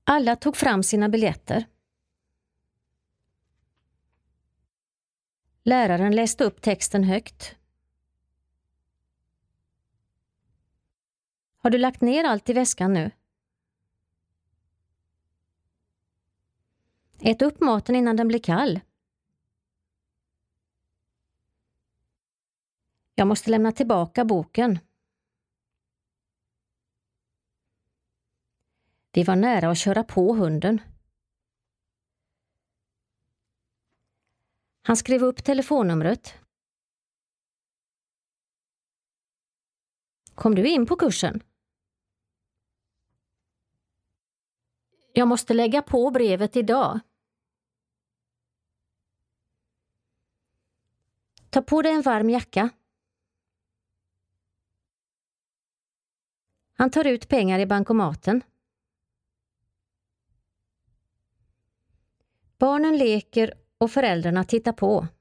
Alla tog fram sina biljetter. Läraren läste upp texten högt. Har du lagt ner allt i väskan nu? Ät upp maten innan den blir kall. Jag måste lämna tillbaka boken. Vi var nära att köra på hunden. Han skrev upp telefonnumret. Kom du in på kursen? Jag måste lägga på brevet idag. Ta på dig en varm jacka. Han tar ut pengar i bankomaten. Barnen leker och föräldrarna tittar på.